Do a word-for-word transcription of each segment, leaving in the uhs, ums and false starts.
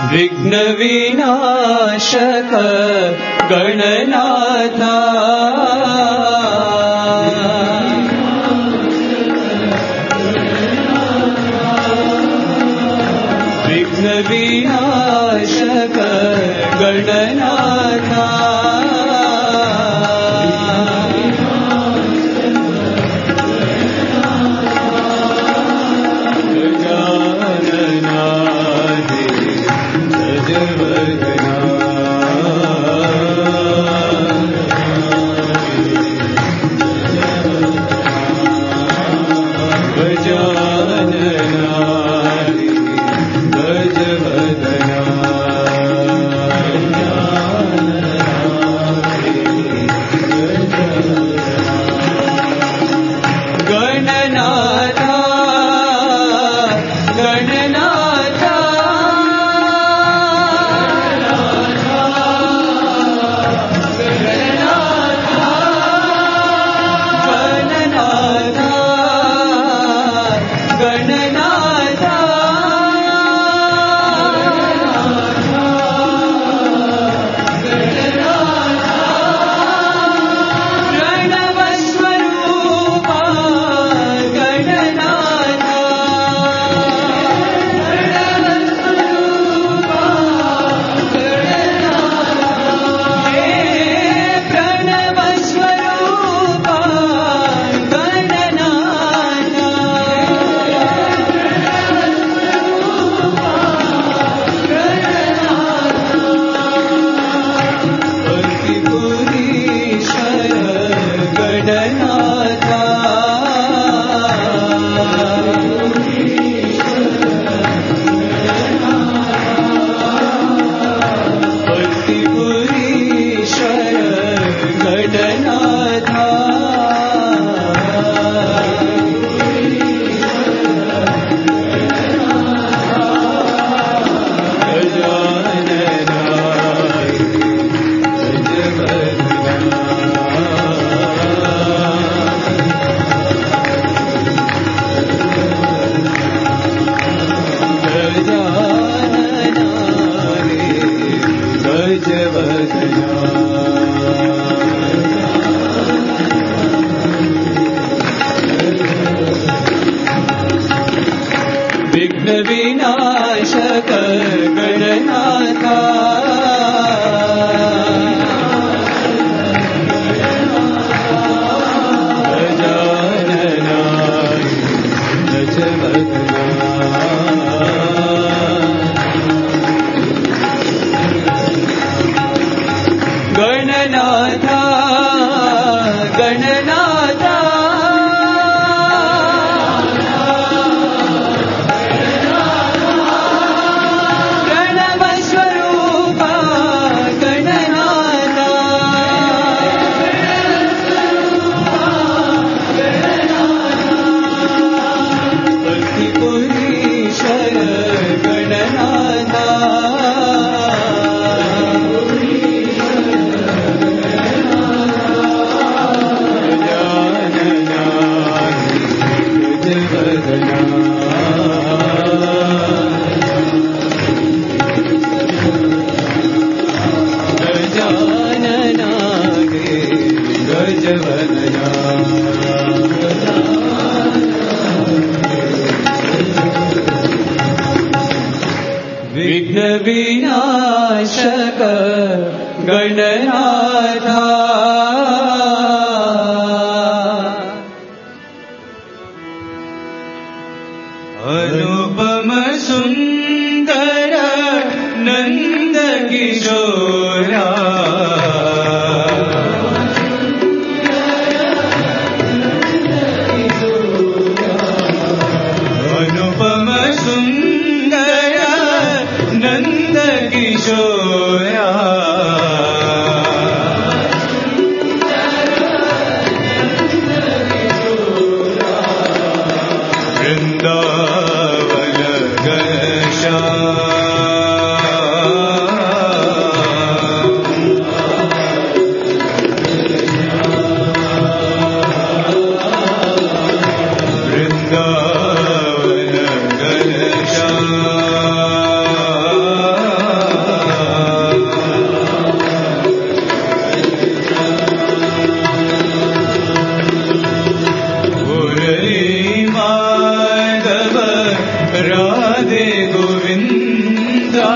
विघ्न विनाशक गणनाथा विघ्न विनाशक गणनाथा विघ्न विनाशक गणनाथा गणनाथा गणनाथा विघ्न विनाशक गणनाथा अनुपम सुंदर नंद किशोरा अनुपम सुंदर नंद किशोरा वृंदावन घनश्याम वृंदावन घनश्याम राधे गोविंदा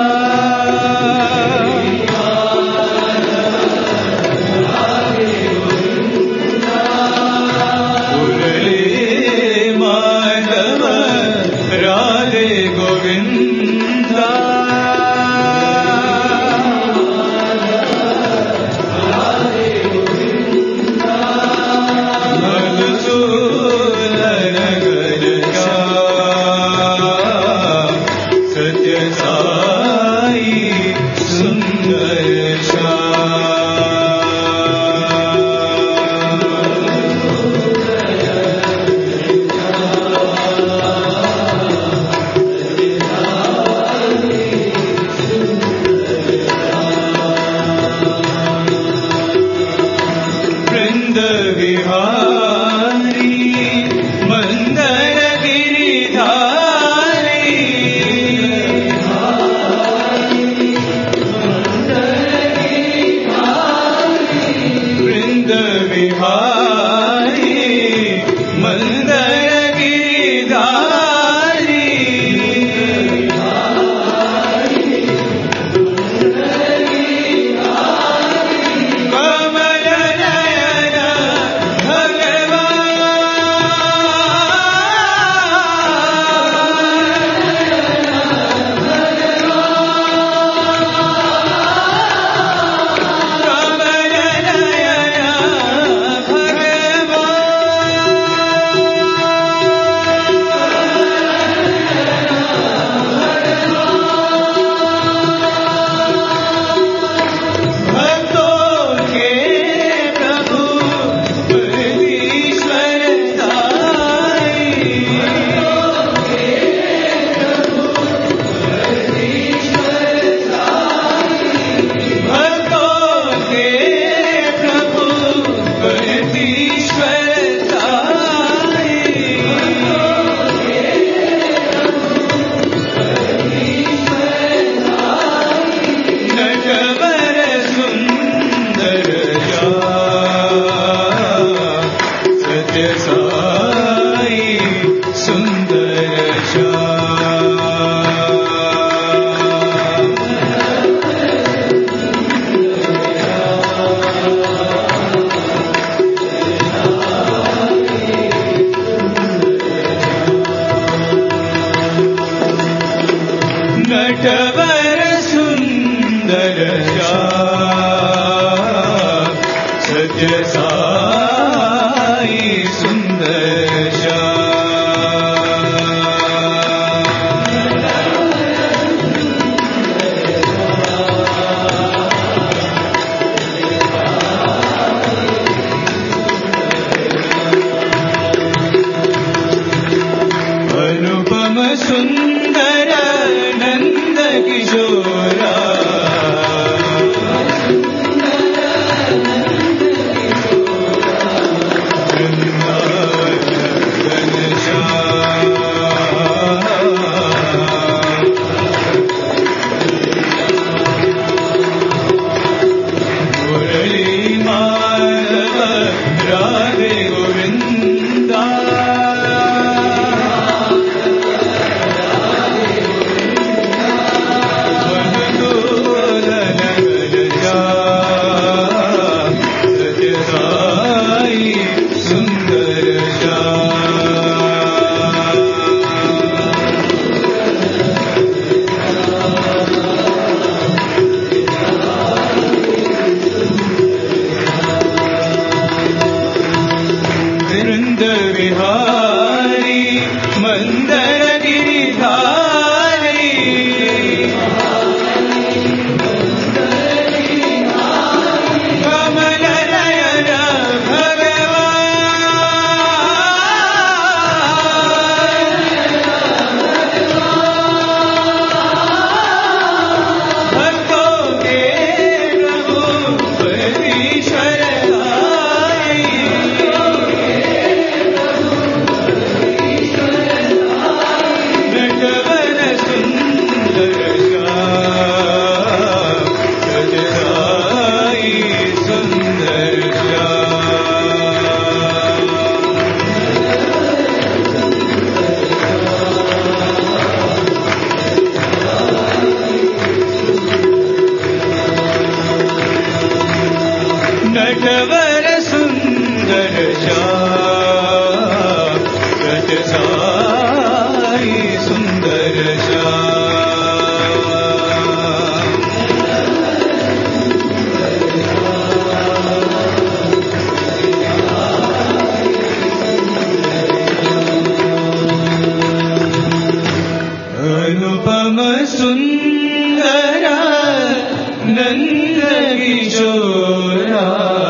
अनुपम सुंदर नंद किशोरा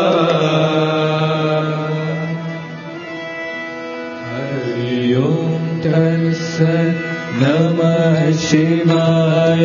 हरि ओम तत्सत् नमः शिवाय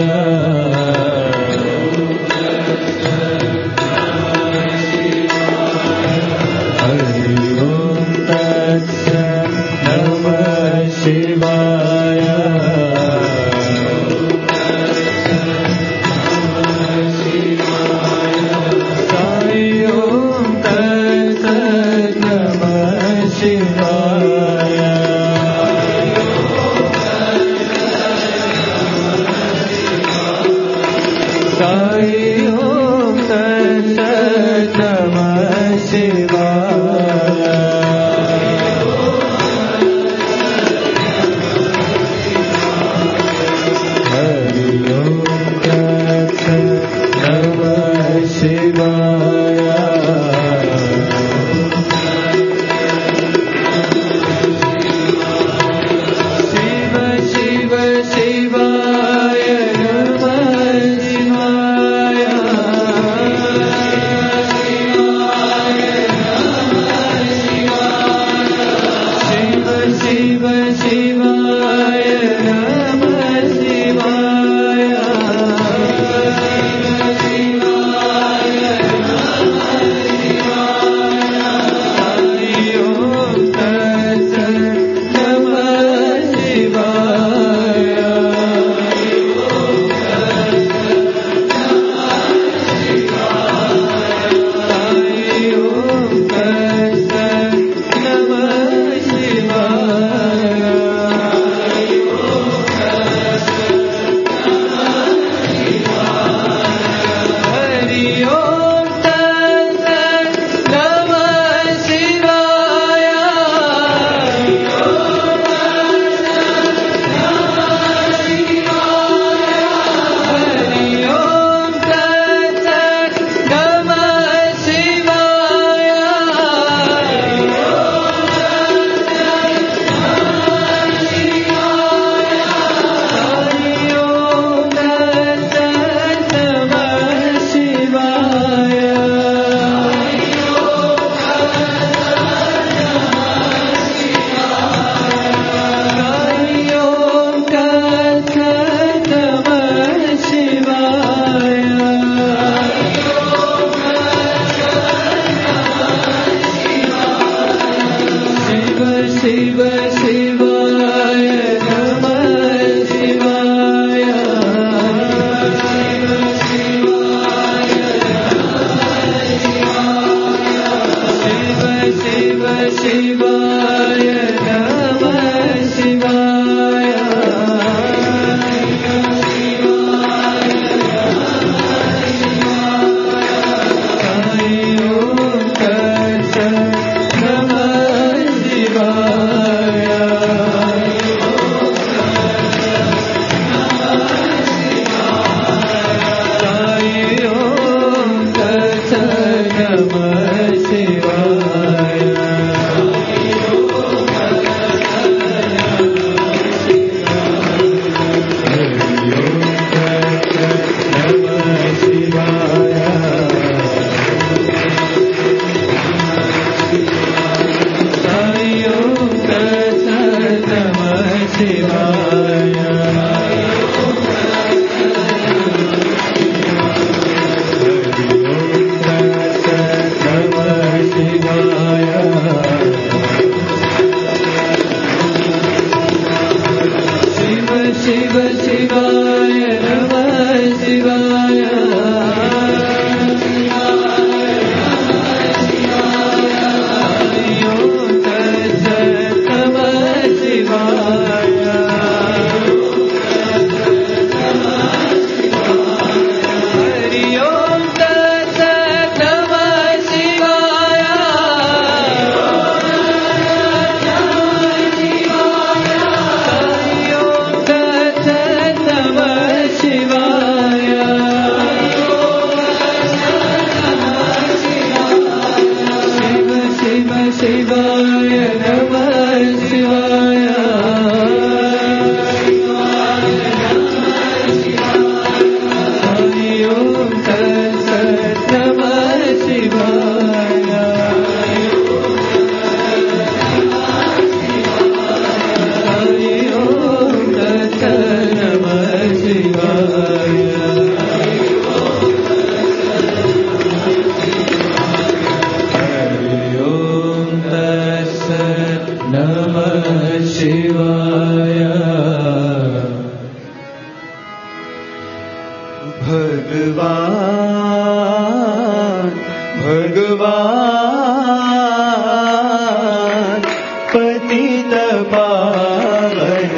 Namaha भगवान भगवान पतित पावन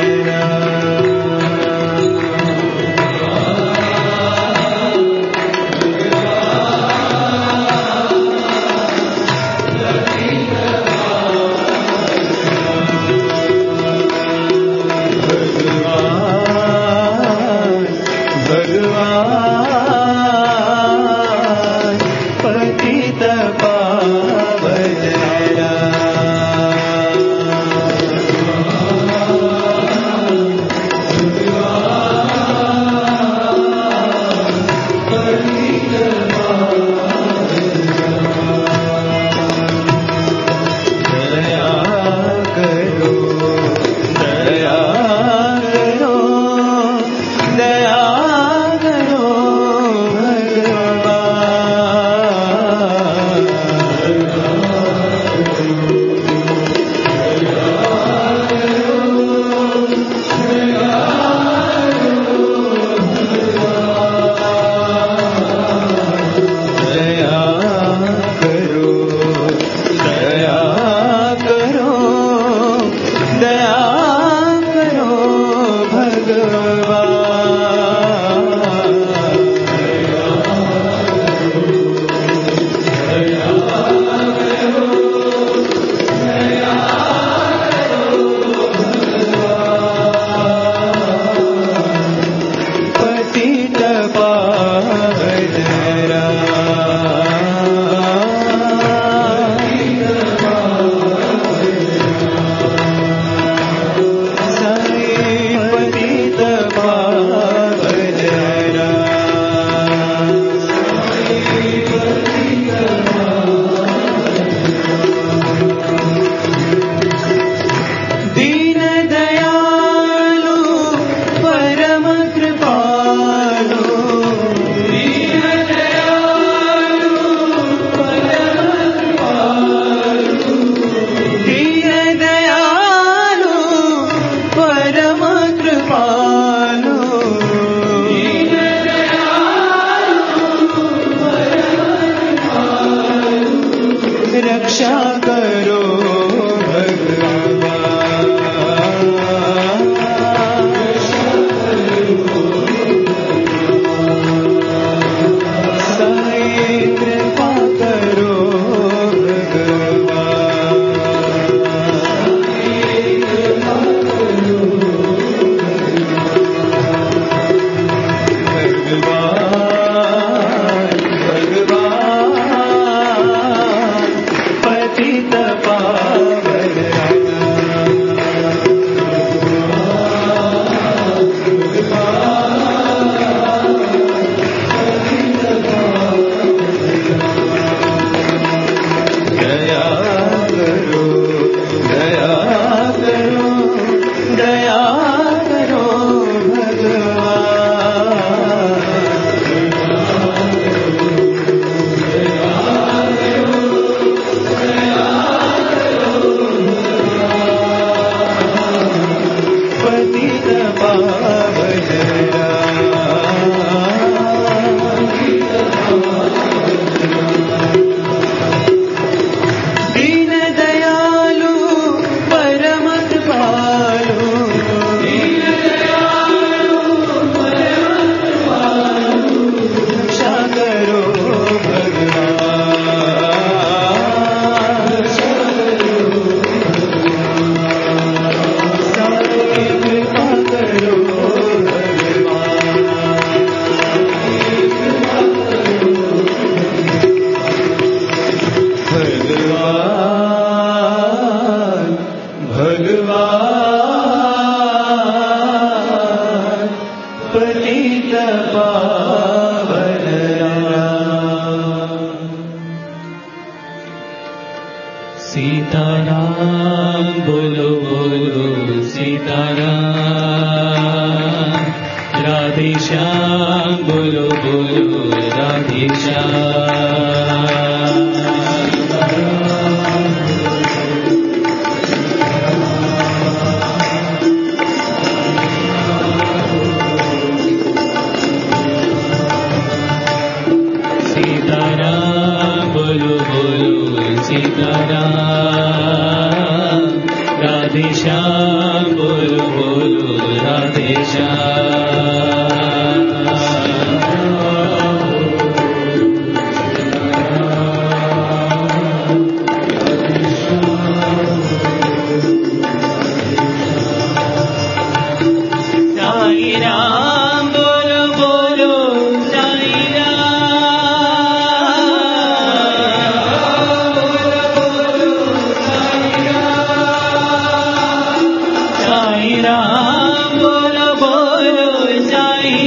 सीताराम बोलो बोलो सीताराम, राधे श्याम बोलो बोलो राधे श्याम। राम बोलो बोलो साई राम बोलो बोलो साई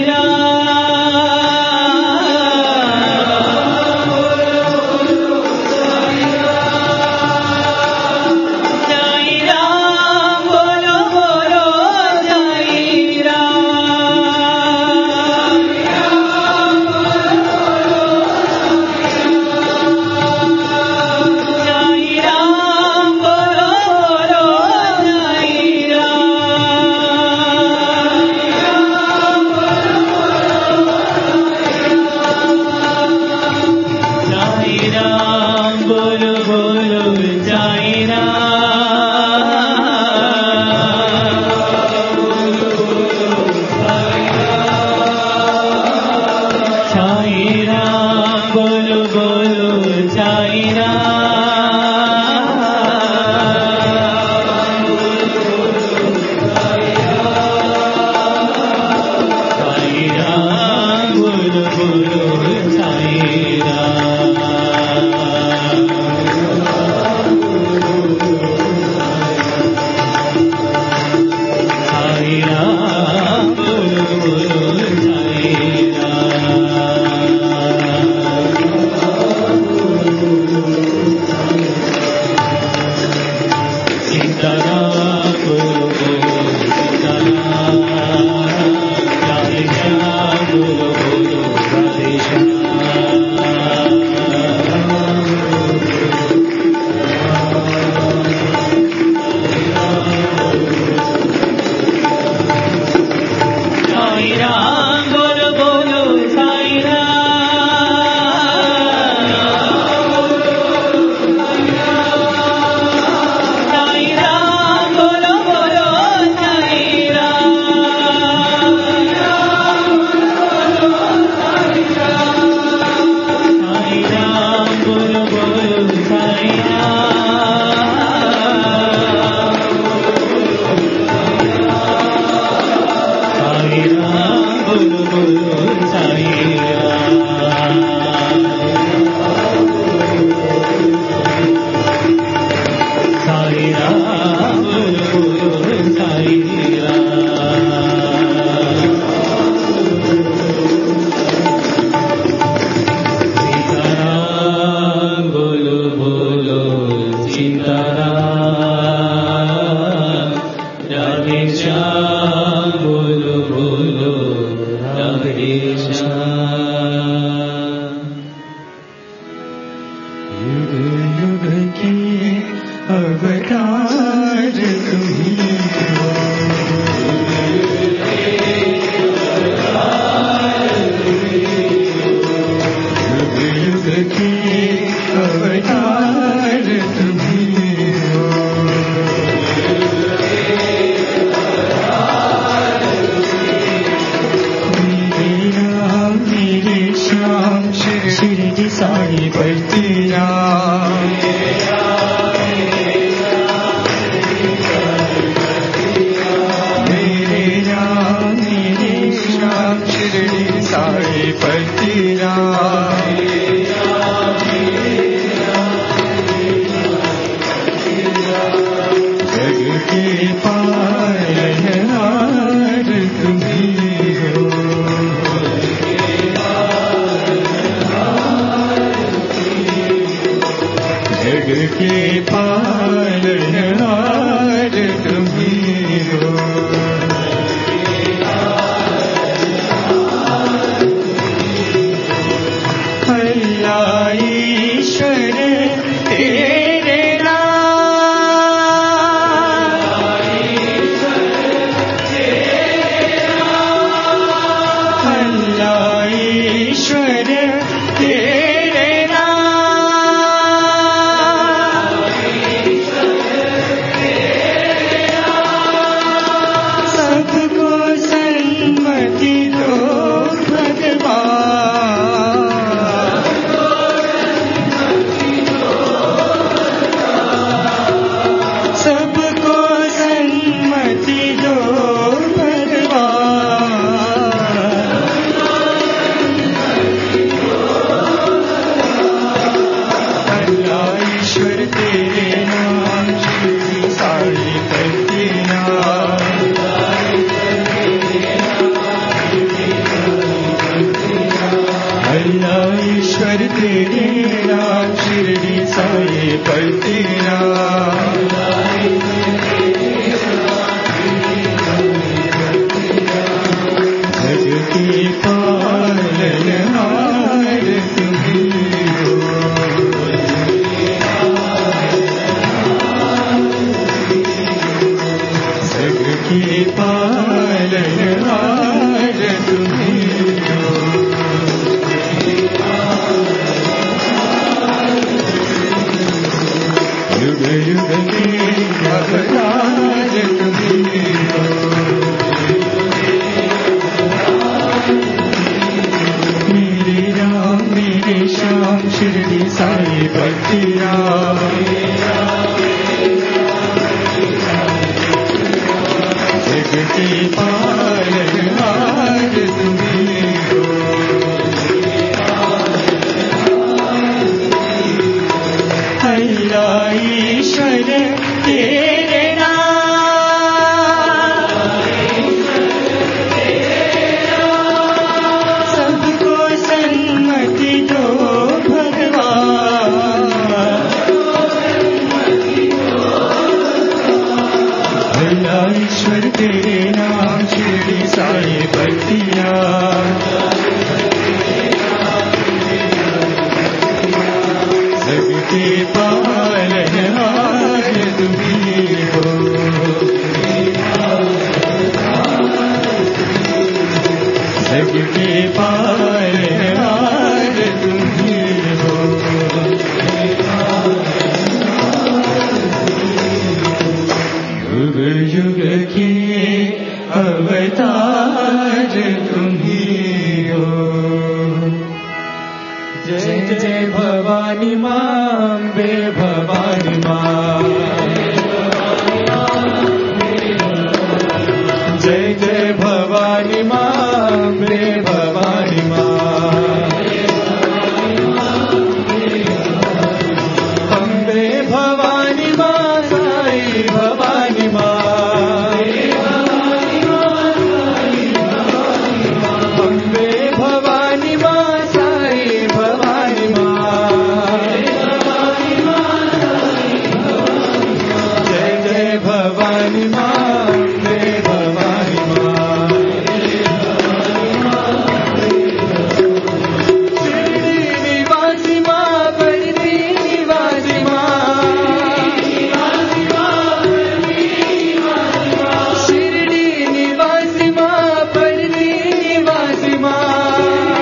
तेरे नाम शिरडी साई पलती नाम जग के पालनहार तुम्ही हो जग के पालनहार तुम्ही हो युग युग के अवतार तुम्ही हो मेरे राम मेरे श्याम शिरडी साई भक्ति राम जग के पालनहार तुम्ही हो हल्ला ईश्वर तेरे नाम सबको सन्मति दो भगवान हल्ला ईश्वर तेरे नाम शिरडी साई भक्तिया जग के पालनहार तुम्ही हो जग के पालनहार तुम्ही हो युग युग के अवतार तुम्ही हो जय जय भवानी मां बे भवानी मां जय जय भवानी मां बे भवानी मां अम्बे भवानी मां साई भवानी मां अम्बे भवानी मां साई भवानी मां जय जय भवानी मां अम्बे भवानी मां शिरडी निवासी मां बरदी निवासी मां शिरडी निवासी मां बरदी निवासी मां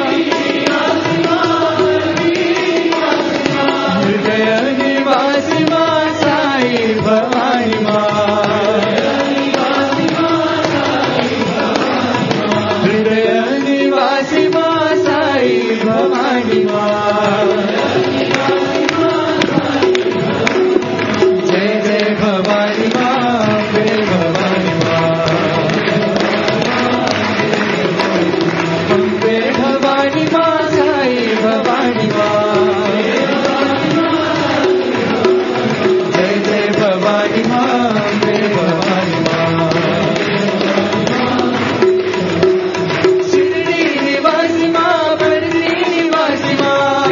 हृदय निवासी मां साई भवानी मां हृदय निवासी मां साई भवानी मां जय जय भवानी मां जय भवानी मां अम्बे भवानी मां साई भवानी मां जय जय भवानी मां अम्बे भवानी मां शिरडी निवासी मां बरदी निवासी मां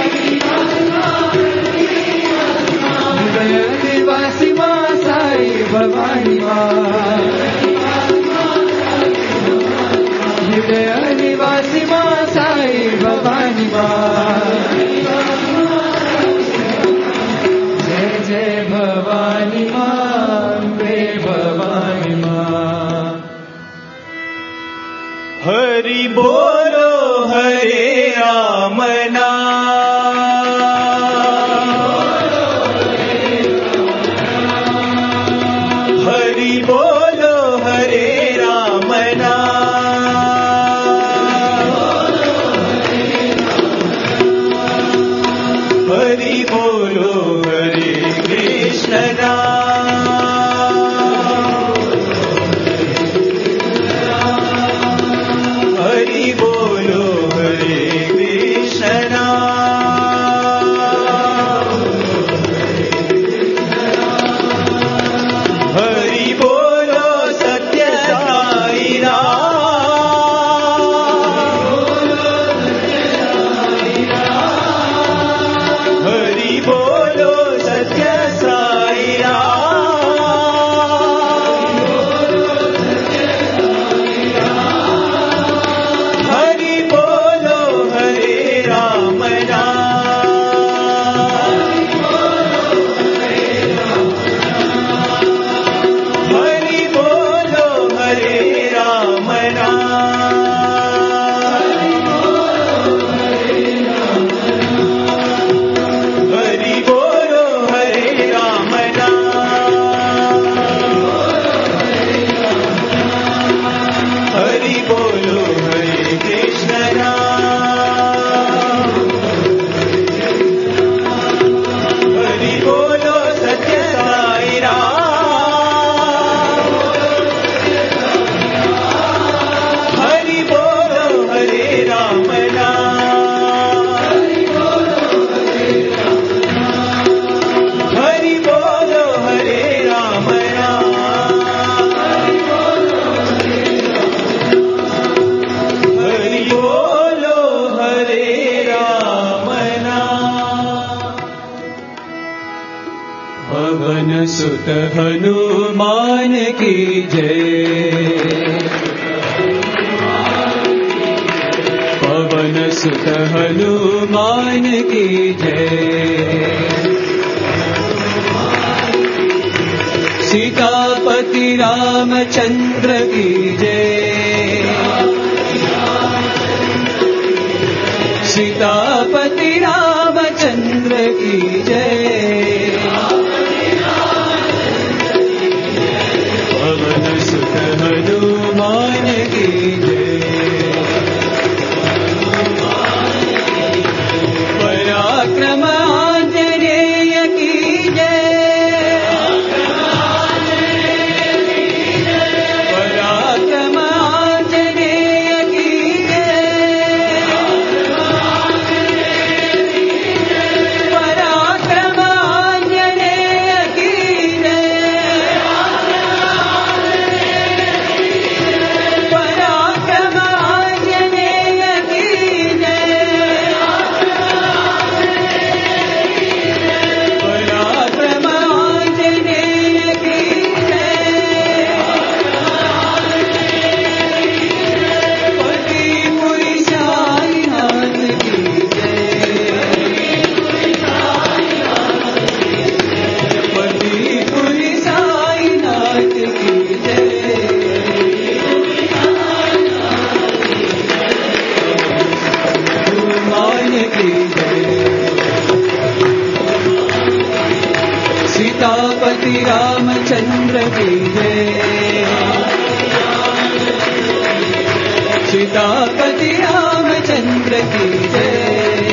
हृदय निवासी मां साई भवानी मां हृदय निवासी मां साई भवानी मां जय जय भवानी मां बे भवानी मां हरि बोलो हरे राम नाम हरि बोलो हरे राम नाम हरि बोलो हरे कृष्ण नाम हरि बोलो हरे कृष्ण नाम सुत हनुमान की जय। पवन सुत हनुमान की जय। सीतापति रामचंद्र की जय। सीतापति रामचंद्र की जय। पवन सुत हनुमान की जय। पराक्रम आंजनेय की जय। पराक्रम आंजनेय की जय। पराक्रम आंजनेय की जय। पराक्रम आंजनेय की जय। पराक्रम आंजनेय की जय। पति पुरुषायनाथ की जय। पति पुरुषायनाथ की जय। हनुमान की जय। सीतापति रामचंद्र की जय। सीतापति रामचंद्र की जय।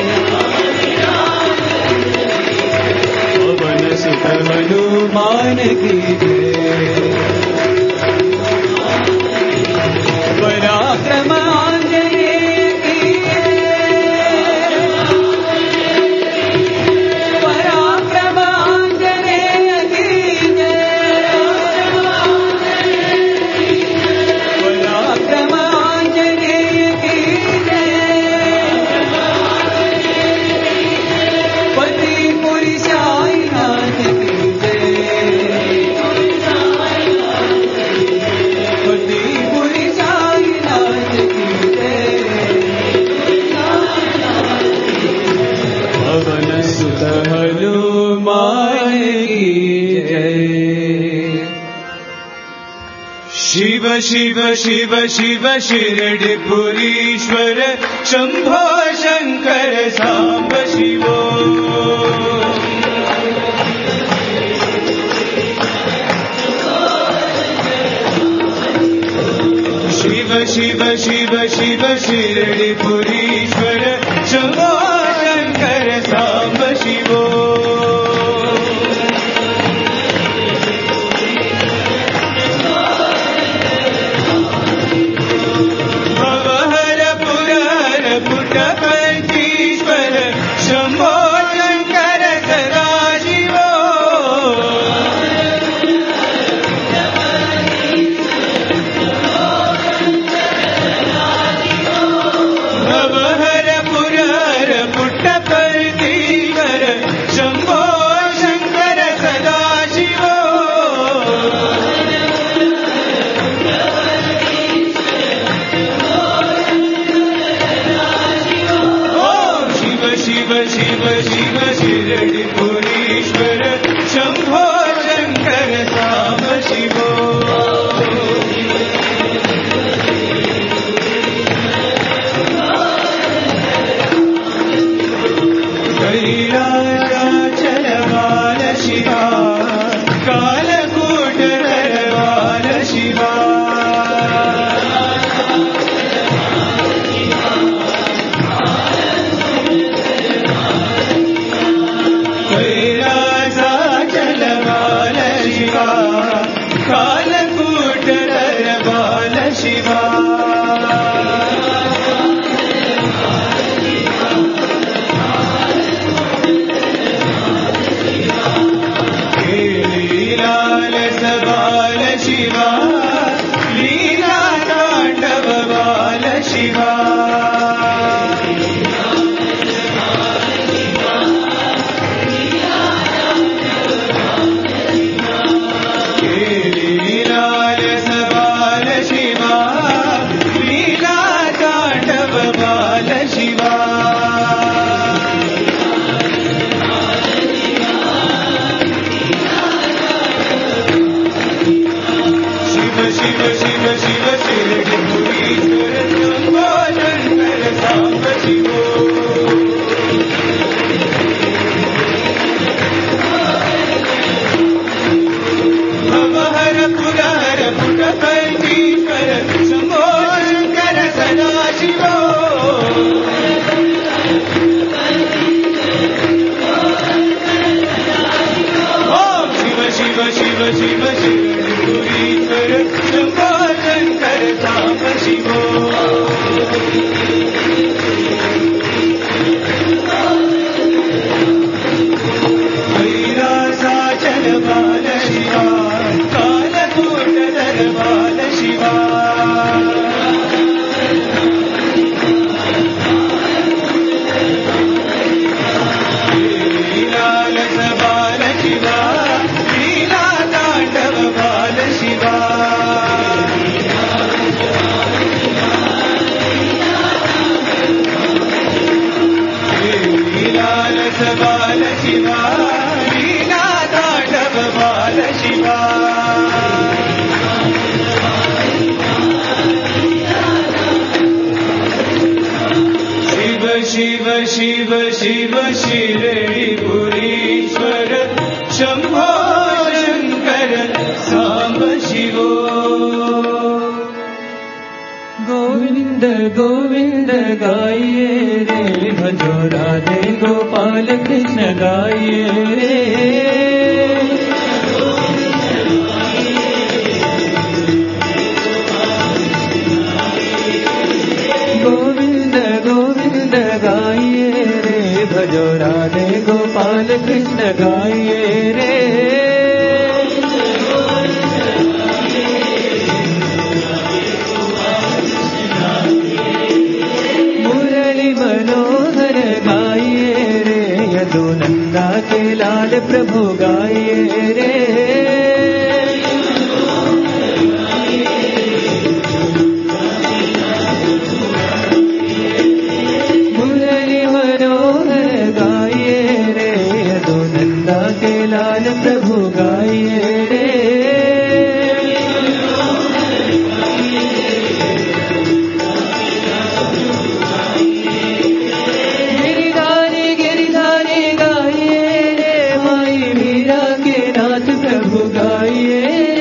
पवन सुत हनुमान की जय। पराक्रम आंजनेय की जय। पराक्रम आंजनेय की जय। पराक्रम आंजनेय की जय। पति पुरुषायनाथ की जय। पति पुरुषायनाथ की जय। पवन सुत हनुमान की जय। शिव शिव शिव शिव शिरडिपुरीश्वर शंभो शंकर सांब शिवो। शिव शिव शिव शिव शिरडिपुरीश्वर शंभो शंकर सांब शिवो। भवहर पुरहर पुटपतीश्वर शंभो शंकर सदाशिवो। भवहर पुरहर पुटपतीश्वर शंभो शंकर सदाशिवो। ओम शिव शिव शिव शिव शिरडिपुरीश्वर शंभो शंकर सांब शिवो। कैलासाचल बाल शिवा कालकूट दरबार शिवा। कैलासाचल शिवो ओम शिव शिव शिव शिव शिवपुरीश्वर शंभो शंकर साम शिवो कैलासाचल बाल शिवा कालकूटधर बाल शिवा लीलालस बाल शिवा लीला तांडव बाल शिवा लीलालस बाल शिवा लीला तांडव बाल शिवा शिव शिव शिव शिरडीपुरीश्वर शंभो शंकर साम्ब शिवो गोविंद गोविंद गाइए रे भजो राधे गोपाल कृष्ण गाइए रे गोविंद गोविंद गाइए रे भजो राधे गोपाल कृष्ण गाइए रे मुरली मनोहर गाइए रे यदुनंदा के लाल प्रभु गाइए रे लाल प्रभु गाइए रे गिरिधारी गिरिधारी गाइए रे माई मीरा के नाथ प्रभु गाइए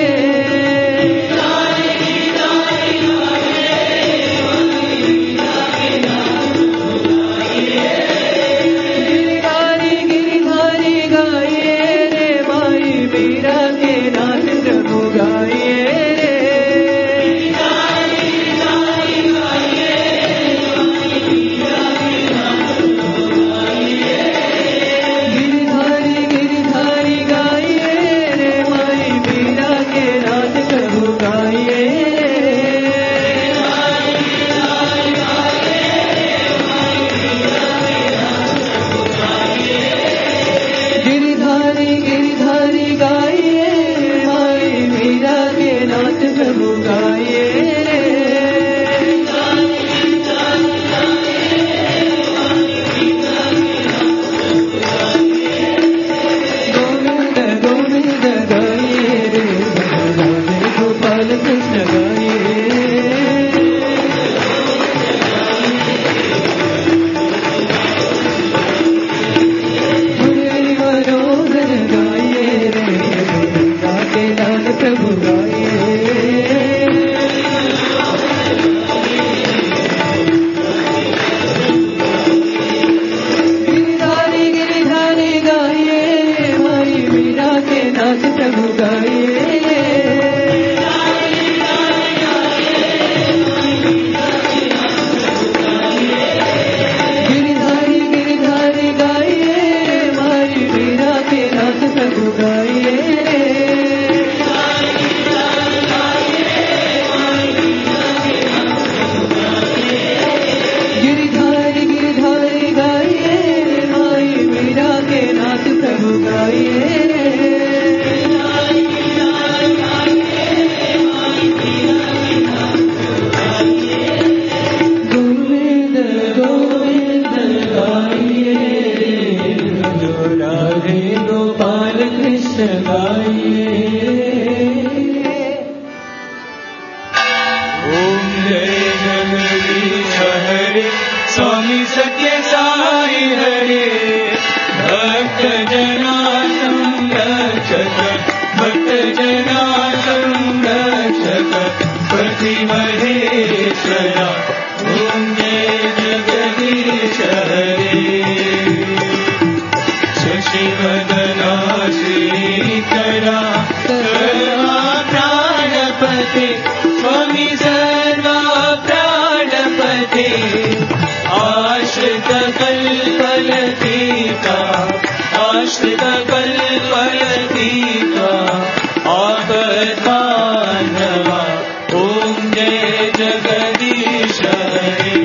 स्वामी सत्य साई हरे भक्त जना संरक्षक भक्त जना संरक्षक पति महेश्वरा ओम आश्रित कल्पलतिका आश्रित कल्पलतिका आपदानवा ॐ जय जगदीश हरे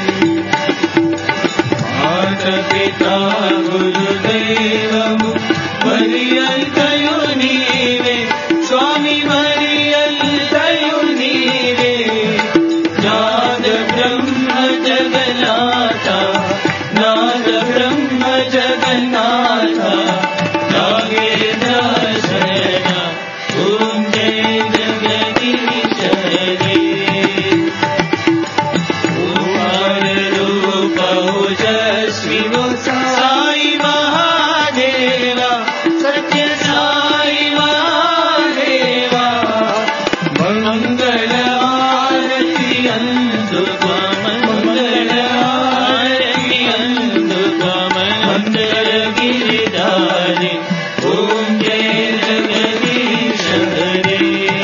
माता पिता गुरुदैवमु मरियल्तयु नीवे स्वामी मरियल्तयु नीवे नाद ब्रह्म जगन्नाथा नाद ब्रह्म जगन्नाथा नागेन्द्र शरण ॐ जय जगदीश हरे ओंकार रूप ओजस्वी साई महादेवा सत्य साई महादेवा मंगल आरती अंधुका मंगल आरती अंधुका मंगल गिरिधारी ओम जय जगदीश हरे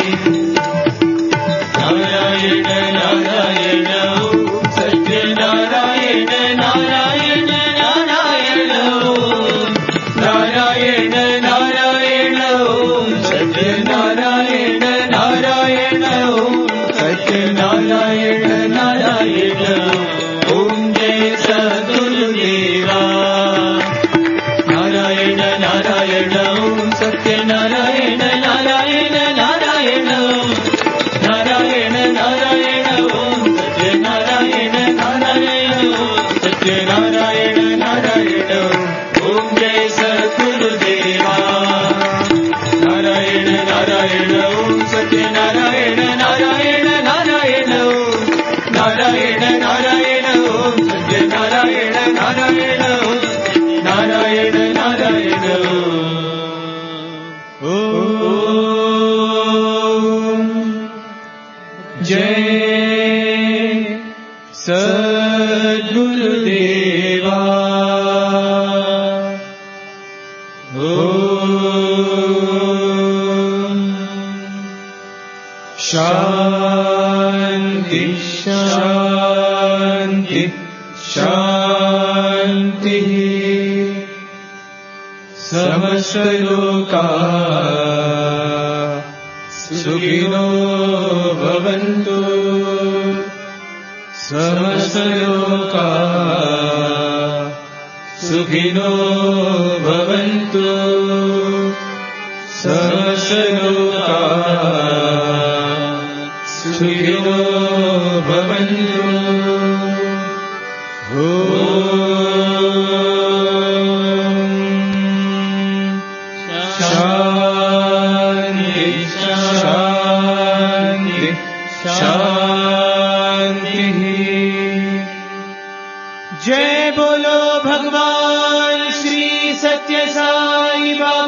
नारायण नारायण ओम सत्य नारायण नारायण नारायण ओम नारायण नारायण ओम सत्य नारायण नारायण ओम सत्य नारायण नारायण ओम जय सद्गुरुदेवा नारायण नारायण ओम सत्य नारायण नारायण नारायण ओम नारायण नारायण ओम सत्य नारायण नारायण ओम सत्य नारायण नारायण ओम जय सद्गुरुदेवा नारायण नारायण ओम सत्य नारायण नारायण नारायण ओम नारायण नारायण ओम सत्य नारायण नारायण ओम नारायण नारायण ओम जय सद्गुरुदेवा ओम शांति शांति शांति समस्त लोका सुखिनो भवन्तु समस्त लोका सुखिनो भवन्तु समस्त लोका सुखिनो भवन्तु शांति शांति शांति जय बोलो भगवान श्री सत्य साई बाबा